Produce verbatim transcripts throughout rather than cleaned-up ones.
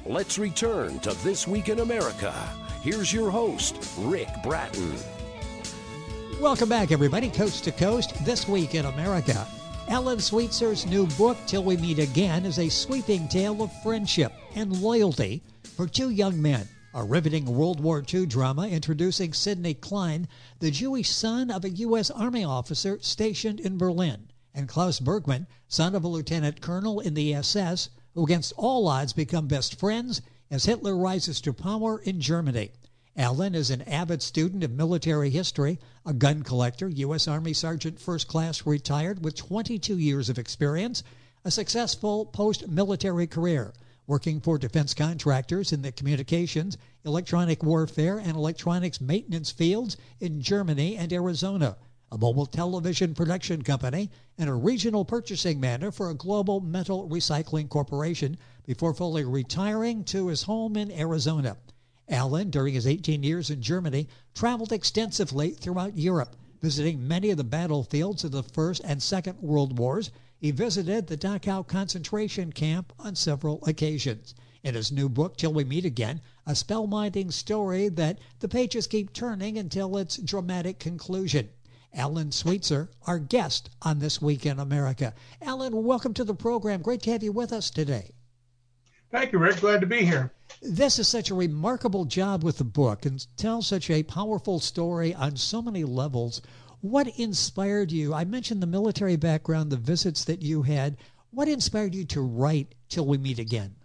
Let's return to This Week in America. Here's your host, Rick Bratton. Welcome back, everybody, coast to coast, This Week in America. Alan Sweetzer's new book, Till We Meet Again, is a sweeping tale of friendship and loyalty for two young men. A riveting World War Two drama introducing Sidney Klein, the Jewish son of a U S Army officer stationed in Berlin, and Klaus Bergman, son of a lieutenant colonel in the S S, who against all odds become best friends as Hitler rises to power in Germany. Alan is an avid student of military history, a gun collector, U S Army Sergeant First Class retired with twenty-two years of experience, a successful post-military career, working for defense contractors in the communications, electronic warfare, and electronics maintenance fields in Germany and Arizona, a mobile television production company, and a regional purchasing manager for a global metal recycling corporation before fully retiring to his home in Arizona. Alan, during his eighteen years in Germany, traveled extensively throughout Europe, visiting many of the battlefields of the First and Second World Wars. He visited the Dachau concentration camp on several occasions. In his new book, Till We Meet Again, a spellbinding story that the pages keep turning until its dramatic conclusion. Alan Sweetser, our guest on This Week in America. Alan, welcome to the program. Great to have you with us today. Thank you, Rick. Glad to be here. This is such a remarkable job with the book and tells such a powerful story on so many levels. What inspired you? I mentioned the military background, the visits that you had. What inspired you to write Till We Meet Again?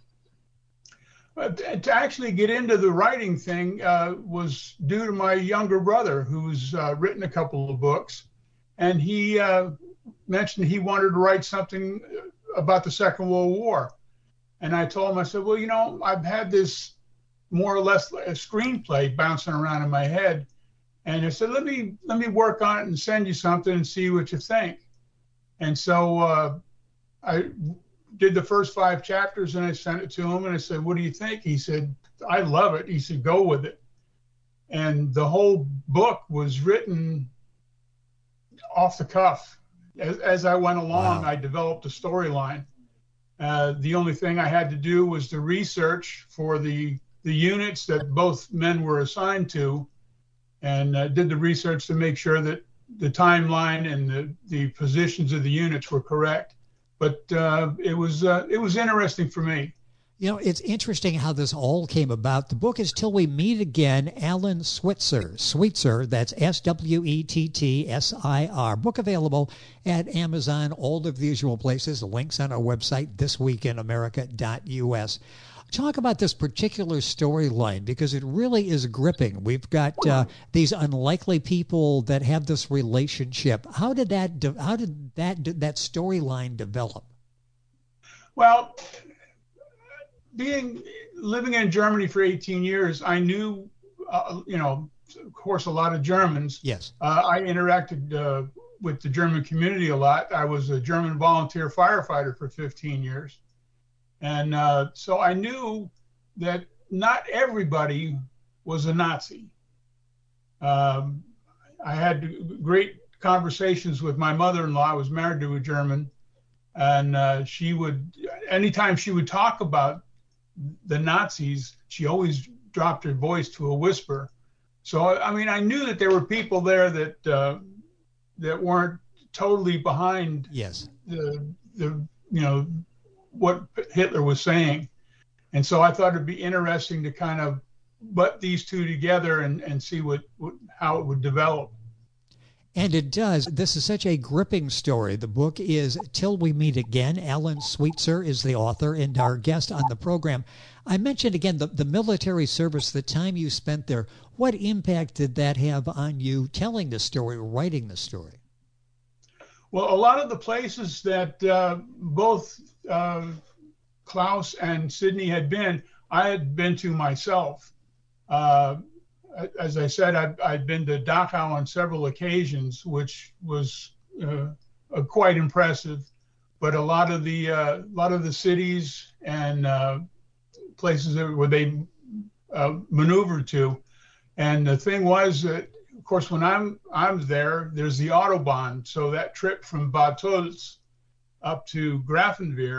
But to actually get into the writing thing uh, was due to my younger brother, who's uh, written a couple of books. And he uh, mentioned he wanted to write something about the Second World War. And I told him, I said, well, you know, I've had this more or less a screenplay bouncing around in my head. And I said, let me let me work on it and send you something and see what you think. And so uh, I did the first five chapters and I sent it to him and I said, what do you think? He said, I love it. He said, go with it. And the whole book was written off the cuff. As, as I went along, wow. I developed a storyline. Uh, the only thing I had to do was the research for the, the units that both men were assigned to, and uh, did the research to make sure that the timeline and the, the positions of the units were correct. But uh, it was uh, it was interesting for me. You know, it's interesting how this all came about. The book is Till We Meet Again, Alan Sweetser. Sweetser, that's S W E T T S I R. Book available at Amazon, all of the usual places. The links on our website, this week in america dot U S. Talk about this particular storyline because it really is gripping. We've got uh, these unlikely people that have this relationship. How did that de- how did that that storyline develop? Well, being living in Germany for eighteen years, I knew, uh, you know, of course, a lot of Germans. Yes. Uh, I interacted uh, with the German community a lot. I was a German volunteer firefighter for fifteen years. And uh, so I knew that not everybody was a Nazi. Um, I had great conversations with my mother-in-law. I was married to a German. And uh, she would, anytime she would talk about the Nazis, she always dropped her voice to a whisper. So, I mean, I knew that there were people there that uh, that weren't totally behind yes. the, the, you know, what Hitler was saying. And so I thought it'd be interesting to kind of butt these two together and, and see what, what how it would develop. And it does. This is such a gripping story. The book is Till We Meet Again. Alan Sweetser is the author and our guest on the program. I mentioned again the, the military service, the time you spent there. What impact did that have on you telling the story, writing the story? Well, a lot of the places that uh, both uh, Klaus and Sidney had been, I had been to myself. Uh, as I said, I'd, I'd been to Dachau on several occasions, which was uh, uh, quite impressive. But a lot of the uh, lot of the cities and uh, places that, where they uh, maneuvered to, and the thing was that, of course, when I'm I'm there, there's the Autobahn. So that trip from Bad Tölz up to Grafenwehr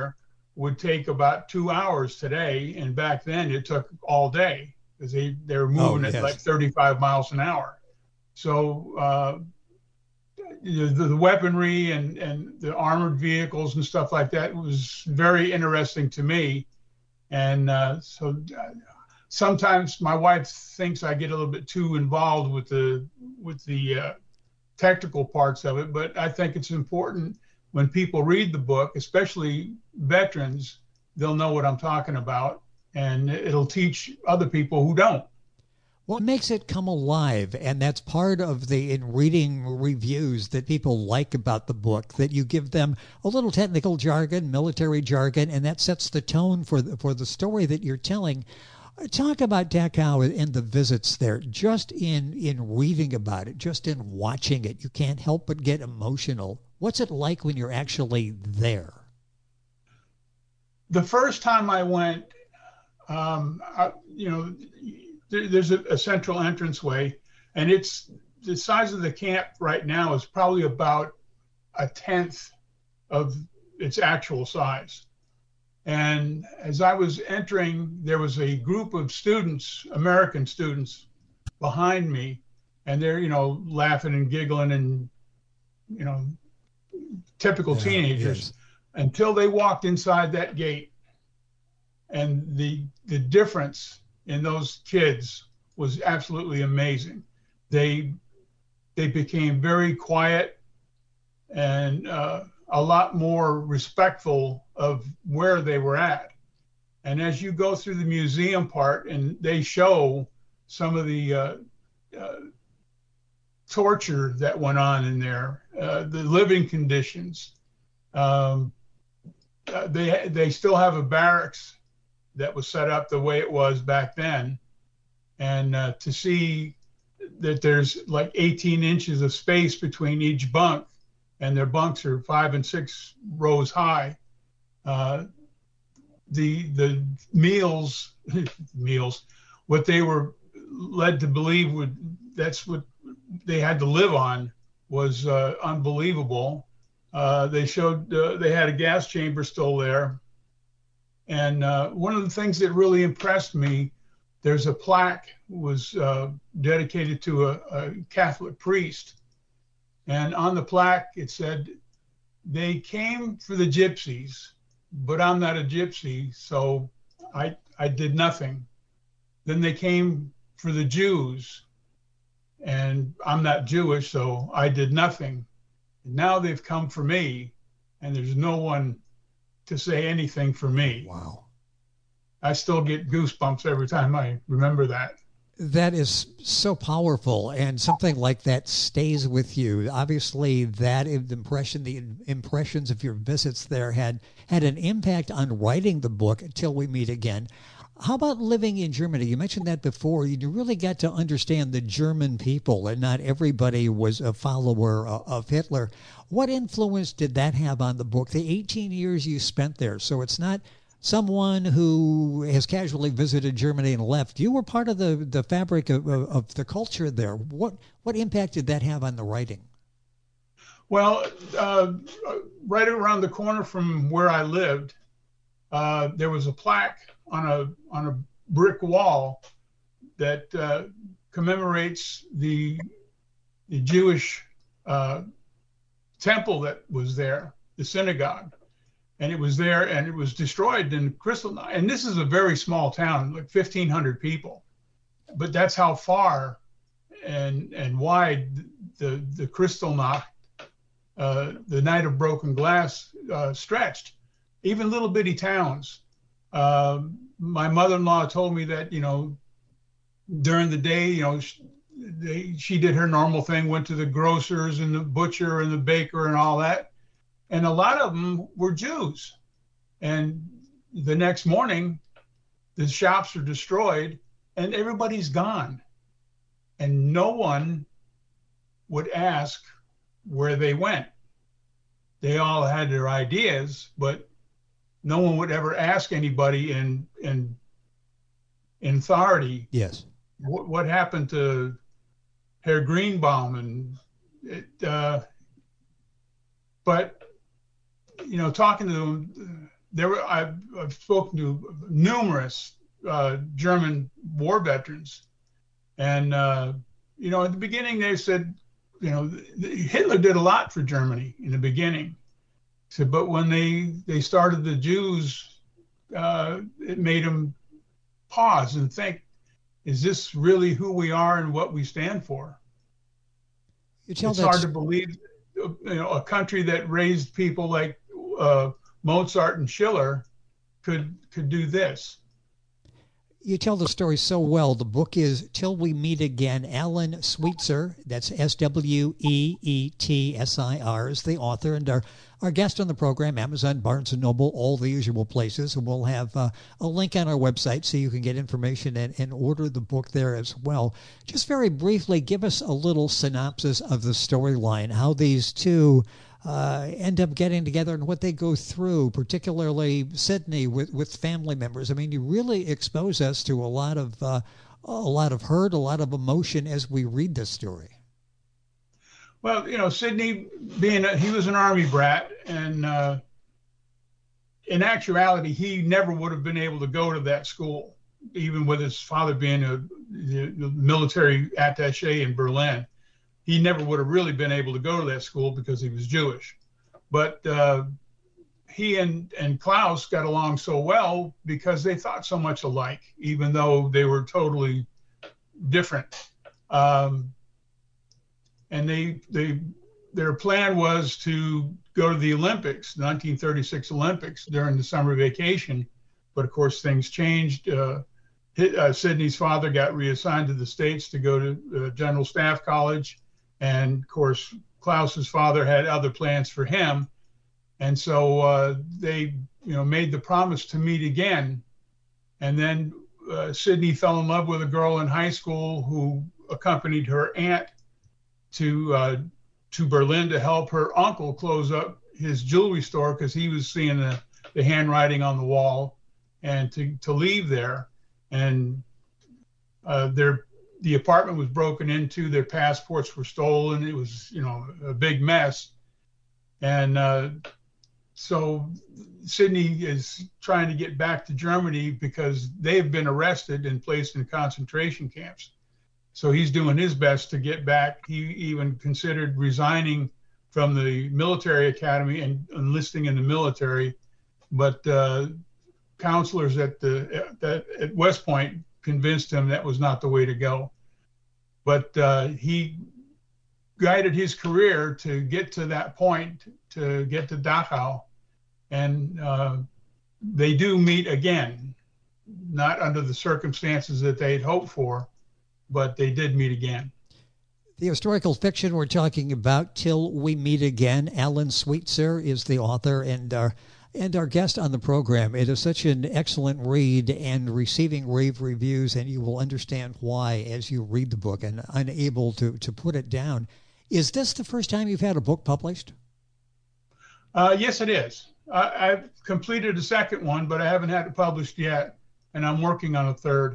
would take about two hours today, and back then it took all day because they they were moving Oh, at yes. like thirty-five miles an hour. So uh, the, the weaponry and and the armored vehicles and stuff like that was very interesting to me, and uh, so. Uh, Sometimes my wife thinks I get a little bit too involved with the with the uh, technical parts of it, but I think it's important when people read the book, especially veterans, they'll know what I'm talking about, and it'll teach other people who don't. What makes it come alive, and that's part of the in reading reviews that people like about the book, that you give them a little technical jargon, military jargon, and that sets the tone for the, for the story that you're telling. Talk about Dachau and the visits there. Just in, in reading about it, just in watching it, you can't help but get emotional. What's it like when you're actually there? The first time I went, um, I, you know, there, there's a, a central entranceway, and it's the size of the camp right now is probably about a tenth of its actual size. And as I was entering, there was a group of students, American students, behind me, and they're, you know, laughing and giggling and, you know, typical Yeah, teenagers yes. until they walked inside that gate. And the the difference in those kids was absolutely amazing. They they became very quiet and uh, a lot more respectful of where they were at. And as you go through the museum part, and they show some of the uh, uh, torture that went on in there, uh, the living conditions. Um, uh, they they still have a barracks that was set up the way it was back then, and uh, to see that there's like eighteen inches of space between each bunk, and their bunks are five and six rows high. Uh, the the meals meals, what they were led to believe would that's what they had to live on was uh, unbelievable. Uh, they showed uh, they had a gas chamber still there, and uh, one of the things that really impressed me, there's a plaque was uh, dedicated to a, a Catholic priest, and on the plaque it said, "They came for the gypsies, but I'm not a gypsy, so I I did nothing. Then they came for the Jews, and I'm not Jewish, so I did nothing. And now they've come for me, and there's no one to say anything for me." Wow. I still get goosebumps every time I remember that. That is so powerful, and something like that stays with you. Obviously, that impression, the impressions of your visits there had had an impact on writing the book, Till We Meet Again. How about living in Germany? You mentioned that before. You really got to understand the German people, and not everybody was a follower of Hitler. What influence did that have on the book, the eighteen years you spent there? So it's not someone who has casually visited Germany and left. You were part of the, the fabric of, of, of the culture there. What what impact did that have on the writing? Well, uh, right around the corner from where I lived, uh, there was a plaque on a on a brick wall that uh, commemorates the the Jewish uh, temple that was there, the synagogue. And it was there, and it was destroyed in Kristallnacht. And this is a very small town, like fifteen hundred people. But that's how far and and wide the the Kristallnacht, uh, the Night of Broken Glass, uh, stretched. Even little bitty towns. Uh, my mother-in-law told me that, you know, during the day, you know, she, they, she did her normal thing, went to the grocers and the butcher and the baker and all that. And a lot of them were Jews. And the next morning, the shops are destroyed and everybody's gone. And no one would ask where they went. They all had their ideas, but no one would ever ask anybody in in, in authority. Yes. What, what happened to Herr Greenbaum? And it, uh, but you know, talking to them, there were I've, I've spoken to numerous uh, German war veterans, and uh, you know, at the beginning they said, you know, Hitler did a lot for Germany in the beginning. So, but when they they started the Jews, uh, it made them pause and think, is this really who we are and what we stand for? You tell it's that... hard to believe, you know, a country that raised people like uh, Mozart and Schiller could could do this. You tell the story so well. The book is Till We Meet Again. Alan Sweetser, that's S W E E T S I R, is the author, and our, our guest on the program, Amazon, Barnes and Noble, all the usual places. And we'll have uh, a link on our website so you can get information and, and order the book there as well. Just very briefly, give us a little synopsis of the storyline, how these two Uh, end up getting together and what they go through, particularly Sidney with, with family members. I mean, you really expose us to a lot of uh, a lot of hurt, a lot of emotion as we read this story. Well, you know, Sidney, being a, he was an Army brat, and uh, in actuality, he never would have been able to go to that school, even with his father being a, a military attaché in Berlin. He never would have really been able to go to that school because he was Jewish. But uh, he and, and Klaus got along so well because they thought so much alike, even though they were totally different. Um, and they, they, their plan was to go to the Olympics, the nineteen thirty-six Olympics, during the summer vacation. But of course, things changed. Uh, uh, Sidney's father got reassigned to the States to go to uh, General Staff College. And of course, Klaus's father had other plans for him. And so uh, they, you know, made the promise to meet again. And then uh, Sidney fell in love with a girl in high school who accompanied her aunt to uh, to Berlin to help her uncle close up his jewelry store because he was seeing the, the handwriting on the wall, and to, to leave there. And uh, their the apartment was broken into, their passports were stolen. It was, you know, a big mess. And uh, so Sidney is trying to get back to Germany because they've been arrested and placed in concentration camps. So he's doing his best to get back. He even considered resigning from the military academy and enlisting in the military. But uh, counselors at the at, at West Point convinced him that was not the way to go. But uh, he guided his career to get to that point, to get to Dachau. And uh, they do meet again, not under the circumstances that they had hoped for, but they did meet again. The historical fiction we're talking about, Till We Meet Again. Alan Sweetser is the author and our and our guest on the program. It is such an excellent read and receiving rave reviews, and you will understand why as you read the book, and unable to, to put it down. Is this the first time you've had a book published? Uh, yes, it is. Uh, I've completed a second one, but I haven't had it published yet, and I'm working on a third.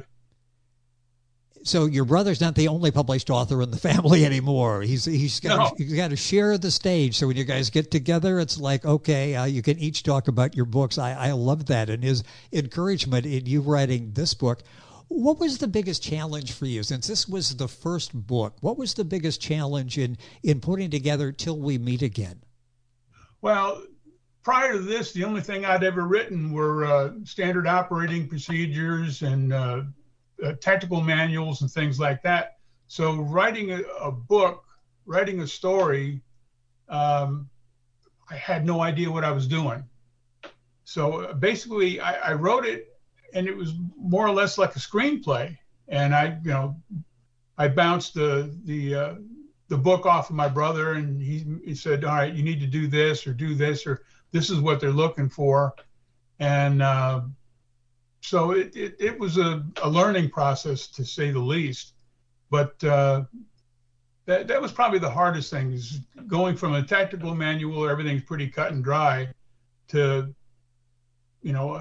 So your brother's not the only published author in the family anymore. He's he's got No. to, he's got to share the stage. So when you guys get together, it's like, okay, uh, you can each talk about your books. I, I love that, and his encouragement in you writing this book. What was the biggest challenge for you, since this was the first book? What was the biggest challenge in in putting together Till We Meet Again? Well, prior to this, the only thing I'd ever written were uh, standard operating procedures and uh, uh, technical manuals and things like that. So writing a, a book, writing a story, um, I had no idea what I was doing. So uh, basically, I, I wrote it, and it was more or less like a screenplay. And I, you know, I bounced the the uh, the book off of my brother, and he he said, "All right, you need to do this or do this, or this is what they're looking for." And uh, so it, it it was a, a learning process, to say the least. But uh, that that was probably the hardest thing, is going from a technical manual where everything's pretty cut and dry to, you know, a,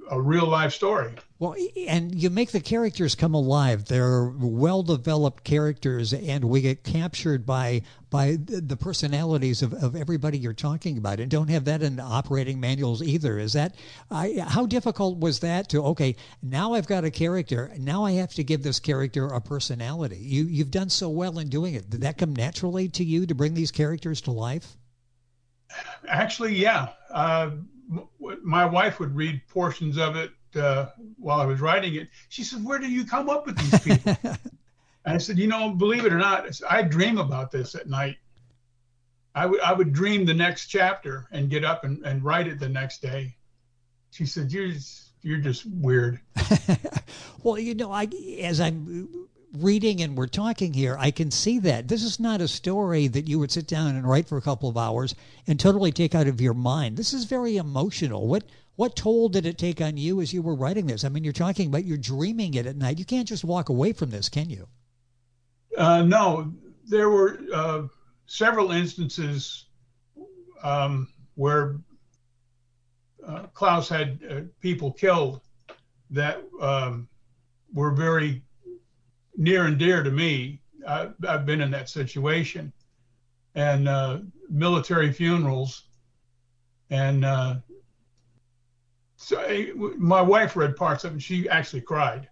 a real life story. Well, and you make the characters come alive. They're well-developed characters, and we get captured by by the personalities of, of everybody you're talking about, and don't have that in operating manuals either. Is that, I, how difficult was that to, okay, now I've got a character, now I have to give this character a personality. You, you've done so well in doing it. Did that come naturally to you to bring these characters to life? Actually, yeah. Uh, my wife would read portions of it uh, while I was writing it. She said, "Where do you come up with these people?" And I said, "You know, believe it or not, I, said, I dream about this at night. I would I would dream the next chapter and get up and, and write it the next day." She said, "You're just, you're just weird." Well, you know, I as I'm reading and we're talking here, I can see that this is not a story that you would sit down and write for a couple of hours and totally take out of your mind. This is very emotional. What what toll did it take on you as you were writing this? I mean, you're talking about you're dreaming it at night. You can't just walk away from this, can you? Uh, no, there were uh, several instances um, where uh, Klaus had uh, people killed that um, were very near and dear to me. I, I've been in that situation, and uh, military funerals. And uh, so I, my wife read parts of it, and she actually cried.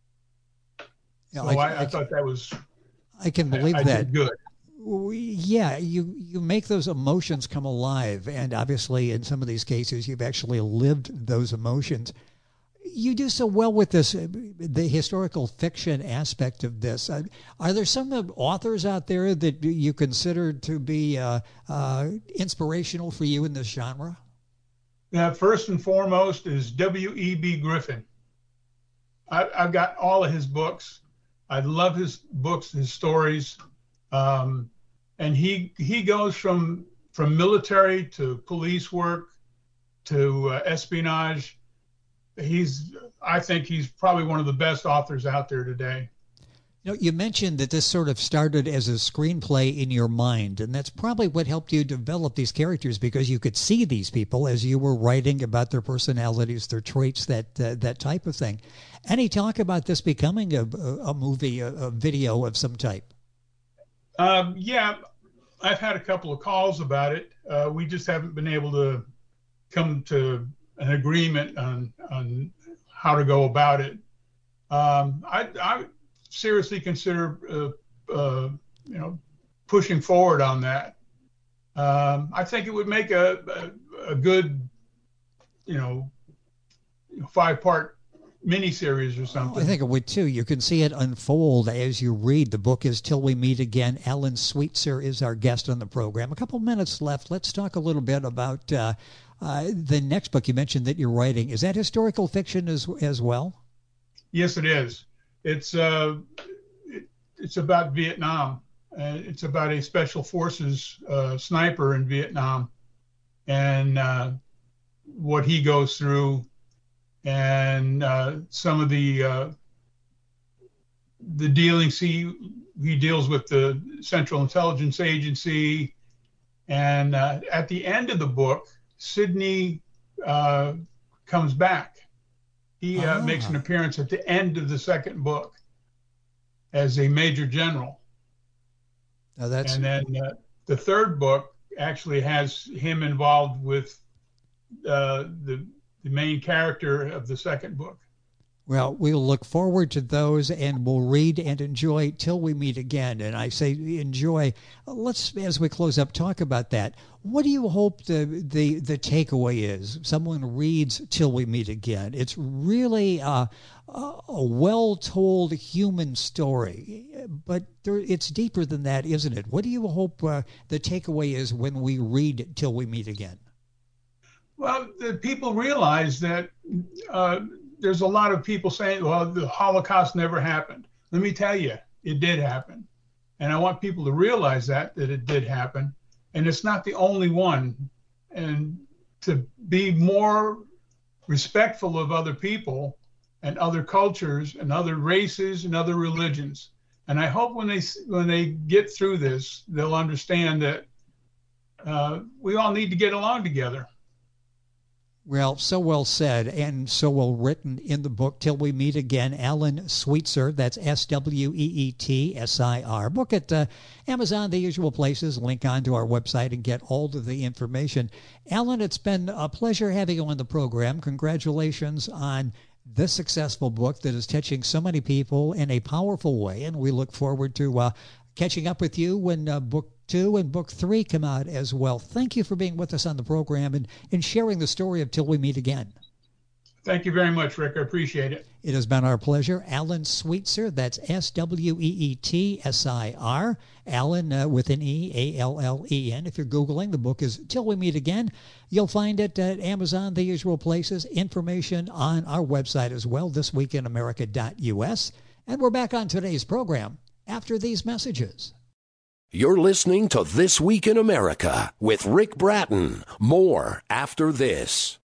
Yeah, so I, I, I, I thought that was, I can believe I, I that. did good. Yeah, you, you make those emotions come alive. And obviously, in some of these cases, you've actually lived those emotions. You do so well with this, the historical fiction aspect of this. Uh, are there some authors out there that you consider to be uh, uh, inspirational for you in this genre? Yeah, first and foremost is W E B Griffin. I, I've got all of his books. I love his books, his stories. Um, and he he goes from from military to police work to uh, espionage. He's, I think he's probably one of the best authors out there today. You know, you mentioned that this sort of started as a screenplay in your mind, and that's probably what helped you develop these characters, because you could see these people as you were writing about their personalities, their traits, that uh, that type of thing. Any talk about this becoming a, a movie, a, a video of some type? Um, yeah, I've had a couple of calls about it. Uh, we just haven't been able to come to an agreement on on how to go about it. Um, I, I seriously consider uh, uh, you know pushing forward on that. Um, I think it would make a a, a good you know five part miniseries or something. I think it would too. You can see it unfold as you read. The book is Till We Meet Again. Alan Sweetser is our guest on the program. A couple minutes left. Let's talk a little bit about uh, uh, the next book you mentioned that you're writing. Is that historical fiction as as well? Yes, it is. It's uh, it, it's about Vietnam. Uh, it's about a special forces uh, sniper in Vietnam, and uh, what he goes through, and uh, some of the uh, the dealings he he deals with the Central Intelligence Agency, and uh, at the end of the book, Sidney uh, comes back. He uh, ah. makes an appearance at the end of the second book as a major general. Now that's... And then uh, the third book actually has him involved with uh, the the main character of the second book. Well, we'll look forward to those, and we'll read and enjoy Till We Meet Again. And I say enjoy. Let's, as we close up, talk about that. What do you hope the the, the takeaway is? Someone reads Till We Meet Again. It's really uh, a well-told human story, but there, it's deeper than that, isn't it? What do you hope uh, the takeaway is when we read Till We Meet Again? Well, the people realize that uh, there's a lot of people saying, well, the Holocaust never happened. Let me tell you, it did happen. And I want people to realize that, that it did happen. And it's not the only one. And to be more respectful of other people and other cultures and other races and other religions. And I hope when they when they get through this, they'll understand that uh, we all need to get along together. Well, so well said and so well written in the book. Till we meet again, Alan Sweetsir. That's S W E E T S I R. Book at uh, Amazon, the usual places. Link on to our website and get all of the information. Alan, it's been a pleasure having you on the program. Congratulations on this successful book that is touching so many people in a powerful way. And we look forward to uh, catching up with you when uh, book two and book three come out as well. Thank you for being with us on the program and, and sharing the story of Till We Meet Again. Thank you very much, Rick. I appreciate it. It has been our pleasure. Alan Sweetsir, that's S W E E T S I R. Alan uh, with an E, A L L E N. If you're Googling, the book is Till We Meet Again. You'll find it at Amazon, the usual places. Information on our website as well, this week in america dot U S. And we're back on today's program after these messages. You're listening to This Week in America with Rick Bratton. More after this.